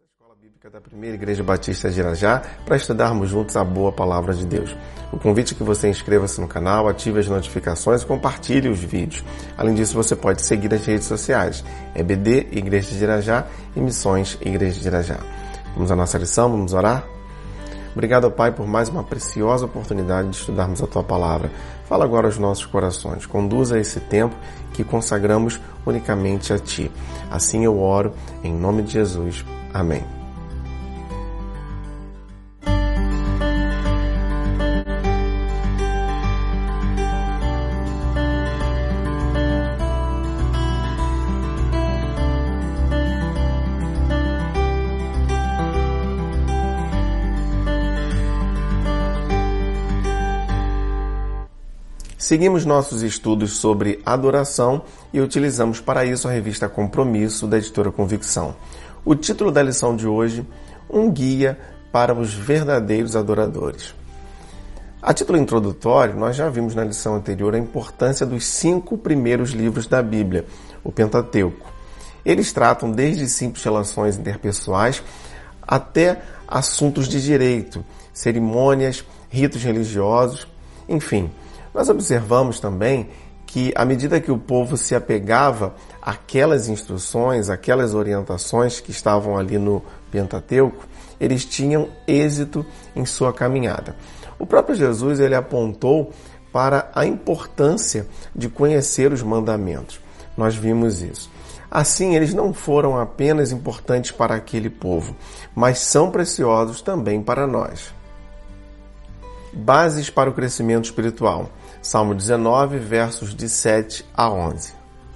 Escola Bíblica da Primeira Igreja Batista de Irajá para estudarmos juntos a boa palavra de Deus. O convite é que você inscreva-se no canal, ative as notificações e compartilhe os vídeos. Além disso, você pode seguir nas redes sociais, EBD, Igreja de Irajá e Missões Igreja de Irajá. Vamos à nossa lição, vamos orar? Obrigado, Pai, por mais uma preciosa oportunidade de estudarmos a Tua Palavra. Fala agora aos nossos corações. Conduza esse tempo que consagramos unicamente a Ti. Assim eu oro, em nome de Jesus. Amém. Seguimos nossos estudos sobre adoração e utilizamos para isso a revista Compromisso, da editora Convicção. O título da lição de hoje, um guia para os verdadeiros adoradores. A título introdutório, nós já vimos na lição anterior a importância dos 5 primeiros livros da Bíblia, o Pentateuco. Eles tratam desde simples relações interpessoais até assuntos de direito, cerimônias, ritos religiosos, enfim. Nós observamos também que, à medida que o povo se apegava àquelas instruções, àquelas orientações que estavam ali no Pentateuco, eles tinham êxito em sua caminhada. O próprio Jesus ele apontou para a importância de conhecer os mandamentos. Nós vimos isso. Assim, eles não foram apenas importantes para aquele povo, mas são preciosos também para nós. Bases para o crescimento espiritual. Salmo 19, versos de 7 a 11.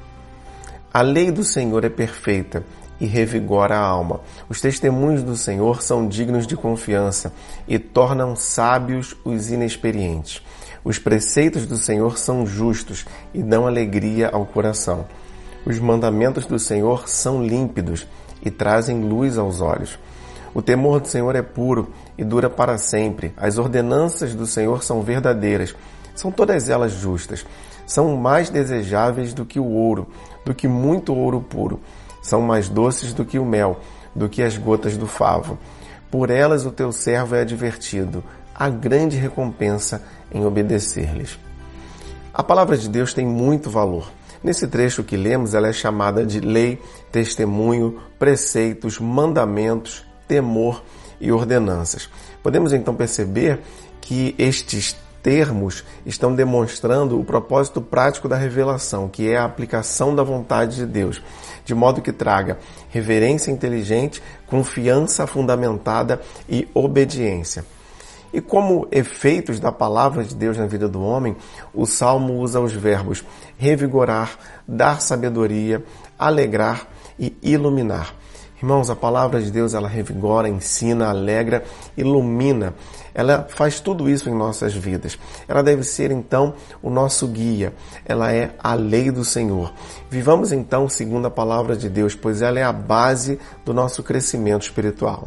A lei do Senhor é perfeita e revigora a alma. Os testemunhos do Senhor são dignos de confiança e tornam sábios os inexperientes. Os preceitos do Senhor são justos e dão alegria ao coração. Os mandamentos do Senhor são límpidos e trazem luz aos olhos. O temor do Senhor é puro e dura para sempre. As ordenanças do Senhor são verdadeiras. São todas elas justas. São mais desejáveis do que o ouro, do que muito ouro puro. São mais doces do que o mel, do que as gotas do favo. Por elas o teu servo é advertido. Há grande recompensa em obedecer-lhes. A palavra de Deus tem muito valor. Nesse trecho que lemos, ela é chamada de lei, testemunho, preceitos, mandamentos, temor e ordenanças. Podemos então perceber que estes termos estão demonstrando o propósito prático da revelação, que é a aplicação da vontade de Deus, de modo que traga reverência inteligente, confiança fundamentada e obediência. E como efeitos da palavra de Deus na vida do homem, o Salmo usa os verbos revigorar, dar sabedoria, alegrar e iluminar. Irmãos, a palavra de Deus, ela revigora, ensina, alegra, ilumina. Ela faz tudo isso em nossas vidas. Ela deve ser, então, o nosso guia. Ela é a lei do Senhor. Vivamos, então, segundo a palavra de Deus, pois ela é a base do nosso crescimento espiritual.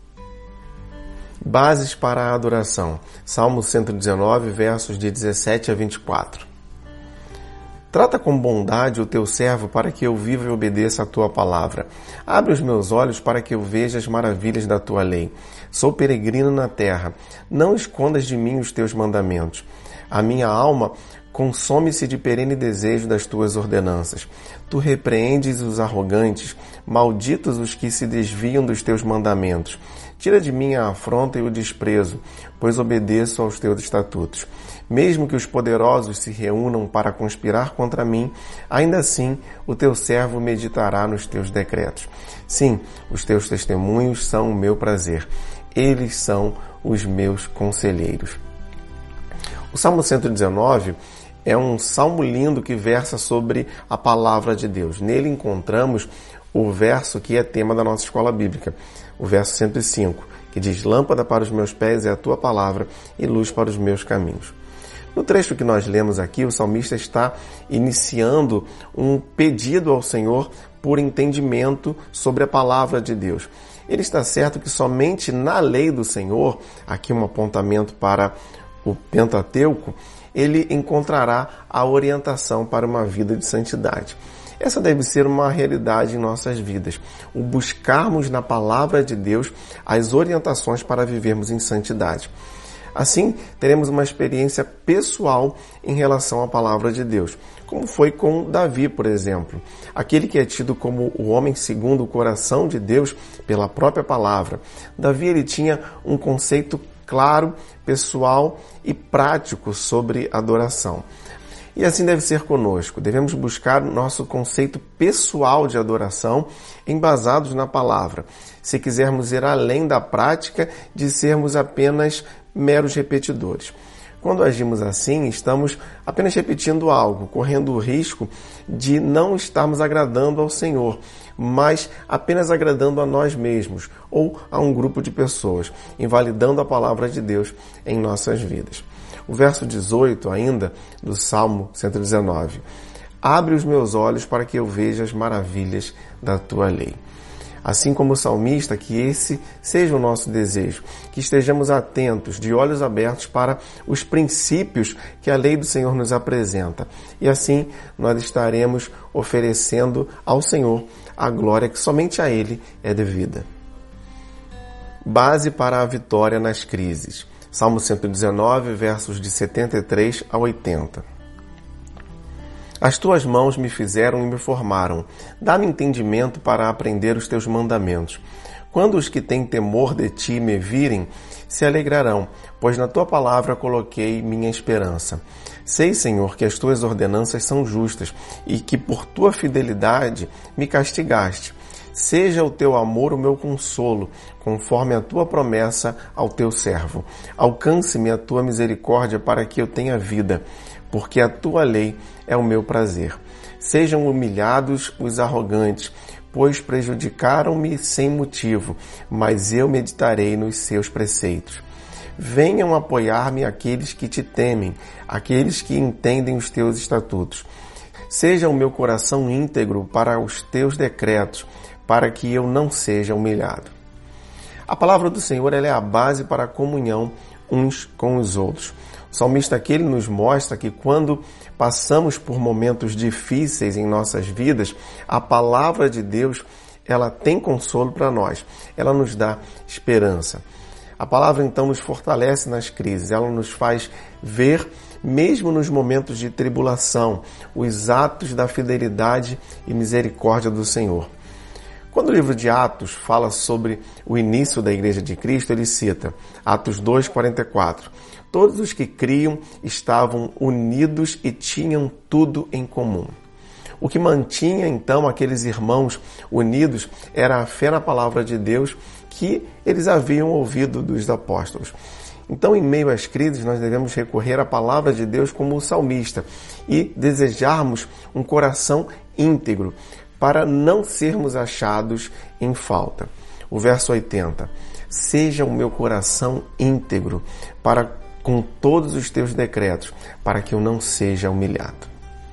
Bases para a adoração. Salmo 119, versos de 17 a 24. Trata com bondade o teu servo para que eu viva e obedeça a tua palavra. Abre os meus olhos para que eu veja as maravilhas da tua lei. Sou peregrino na terra. Não escondas de mim os teus mandamentos. A minha alma consome-se de perene desejo das tuas ordenanças. Tu repreendes os arrogantes, malditos os que se desviam dos teus mandamentos. Tira de mim a afronta e o desprezo, pois obedeço aos teus estatutos. Mesmo que os poderosos se reúnam para conspirar contra mim, ainda assim o teu servo meditará nos teus decretos. Sim, os teus testemunhos são o meu prazer. Eles são os meus conselheiros. O Salmo 119 é um salmo lindo que versa sobre a palavra de Deus. Nele encontramos o verso que é tema da nossa escola bíblica, o verso 105, que diz: lâmpada para os meus pés é a tua palavra e luz para os meus caminhos. No trecho que nós lemos aqui, o salmista está iniciando um pedido ao Senhor por entendimento sobre a palavra de Deus. Ele está certo que somente na lei do Senhor, aqui um apontamento para o Pentateuco, ele encontrará a orientação para uma vida de santidade. Essa deve ser uma realidade em nossas vidas, o buscarmos na palavra de Deus as orientações para vivermos em santidade. Assim, teremos uma experiência pessoal em relação à palavra de Deus, como foi com Davi, por exemplo, aquele que é tido como o homem segundo o coração de Deus pela própria palavra. Davi, ele tinha um conceito claro, pessoal e prático sobre adoração. E assim deve ser conosco. Devemos buscar nosso conceito pessoal de adoração embasados na palavra, se quisermos ir além da prática de sermos apenas meros repetidores. Quando agimos assim, estamos apenas repetindo algo, correndo o risco de não estarmos agradando ao Senhor, mas apenas agradando a nós mesmos ou a um grupo de pessoas, invalidando a palavra de Deus em nossas vidas. O verso 18 ainda do Salmo 119. Abre os meus olhos para que eu veja as maravilhas da tua lei. Assim como o salmista, que esse seja o nosso desejo, que estejamos atentos, de olhos abertos para os princípios que a lei do Senhor nos apresenta. E assim nós estaremos oferecendo ao Senhor a glória que somente a Ele é devida. Base para a vitória nas crises. Salmo 119, versos de 73 a 80. As tuas mãos me fizeram e me formaram. Dá-me entendimento para aprender os teus mandamentos. Quando os que têm temor de ti me virem, se alegrarão, pois na tua palavra coloquei minha esperança. Sei, Senhor, que as tuas ordenanças são justas e que por tua fidelidade me castigaste. Seja o teu amor o meu consolo, conforme a tua promessa ao teu servo. Alcance-me a tua misericórdia para que eu tenha vida, porque a tua lei é o meu prazer. Sejam humilhados os arrogantes, pois prejudicaram-me sem motivo, mas eu meditarei nos seus preceitos. Venham apoiar-me aqueles que te temem, aqueles que entendem os teus estatutos. Seja o meu coração íntegro para os teus decretos, para que eu não seja humilhado. A palavra do Senhor ela é a base para a comunhão uns com os outros. O salmista aqui ele nos mostra que quando passamos por momentos difíceis em nossas vidas, a palavra de Deus ela tem consolo para nós, ela nos dá esperança. A palavra então nos fortalece nas crises, ela nos faz ver, mesmo nos momentos de tribulação, os atos da fidelidade e misericórdia do Senhor. Quando o livro de Atos fala sobre o início da Igreja de Cristo, ele cita Atos 2:44. Todos os que criam estavam unidos e tinham tudo em comum. O que mantinha então aqueles irmãos unidos era a fé na palavra de Deus que eles haviam ouvido dos apóstolos. Então, em meio às crises, nós devemos recorrer à palavra de Deus como o salmista e desejarmos um coração íntegro, para não sermos achados em falta. O verso 80. Seja o meu coração íntegro para com todos os teus decretos, para que eu não seja humilhado.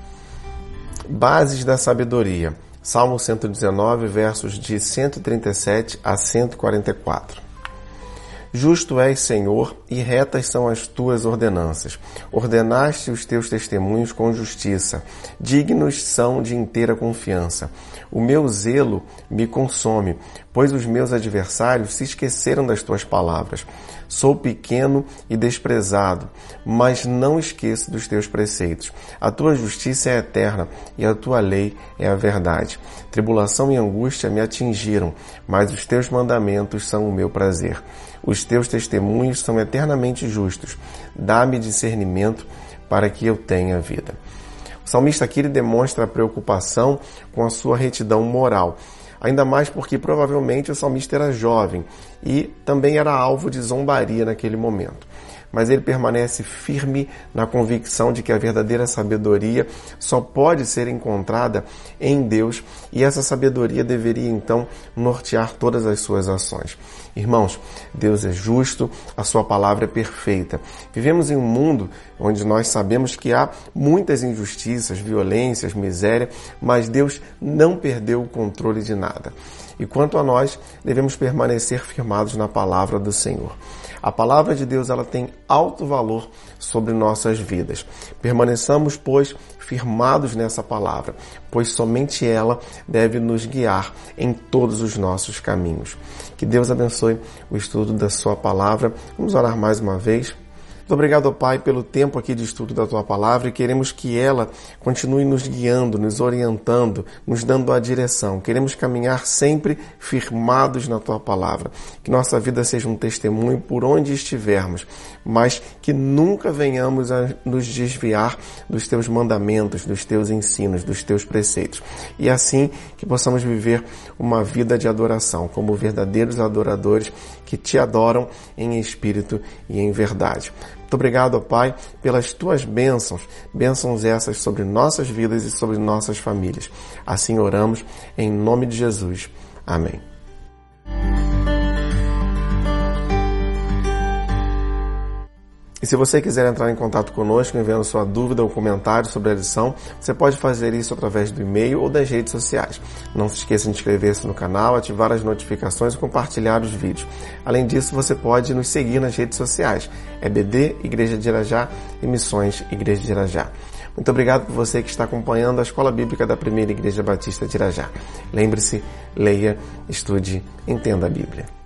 Bases da sabedoria. Salmo 119, versos de 137 a 144. Justo és, Senhor, e retas são as tuas ordenanças. Ordenaste os teus testemunhos com justiça. Dignos são de inteira confiança. O meu zelo me consome, pois os meus adversários se esqueceram das tuas palavras. Sou pequeno e desprezado, mas não esqueço dos teus preceitos. A tua justiça é eterna e a tua lei é a verdade. Tribulação e angústia me atingiram, mas os teus mandamentos são o meu prazer. Os teus testemunhos são eternamente justos. Dá-me discernimento para que eu tenha vida. O salmista aqui ele demonstra a preocupação com a sua retidão moral. Ainda mais porque provavelmente o salmista era jovem e também era alvo de zombaria naquele momento. Mas ele permanece firme na convicção de que a verdadeira sabedoria só pode ser encontrada em Deus e essa sabedoria deveria então nortear todas as suas ações. Irmãos, Deus é justo, a sua palavra é perfeita. Vivemos em um mundo onde nós sabemos que há muitas injustiças, violências, miséria, mas Deus não perdeu o controle de nada. E quanto a nós, devemos permanecer firmados na palavra do Senhor. A palavra de Deus, ela tem alto valor sobre nossas vidas. Permaneçamos, pois, firmados nessa palavra, pois somente ela deve nos guiar em todos os nossos caminhos. Que Deus abençoe o estudo da sua palavra. Vamos orar mais uma vez. Muito obrigado, Pai, pelo tempo aqui de estudo da Tua Palavra e queremos que ela continue nos guiando, nos orientando, nos dando a direção. Queremos caminhar sempre firmados na Tua Palavra. Que nossa vida seja um testemunho por onde estivermos, mas que nunca venhamos a nos desviar dos Teus mandamentos, dos Teus ensinos, dos Teus preceitos. E assim que possamos viver uma vida de adoração, como verdadeiros adoradores que Te adoram em espírito e em verdade. Muito obrigado, Pai, pelas Tuas bênçãos essas sobre nossas vidas e sobre nossas famílias. Assim oramos, em nome de Jesus. Amém. E se você quiser entrar em contato conosco enviando sua dúvida ou comentário sobre a lição, você pode fazer isso através do e-mail ou das redes sociais. Não se esqueça de inscrever-se no canal, ativar as notificações e compartilhar os vídeos. Além disso, você pode nos seguir nas redes sociais. EBD, Igreja de Irajá e Missões Igreja de Irajá. Muito obrigado por você que está acompanhando a Escola Bíblica da Primeira Igreja Batista de Irajá. Lembre-se, leia, estude, entenda a Bíblia.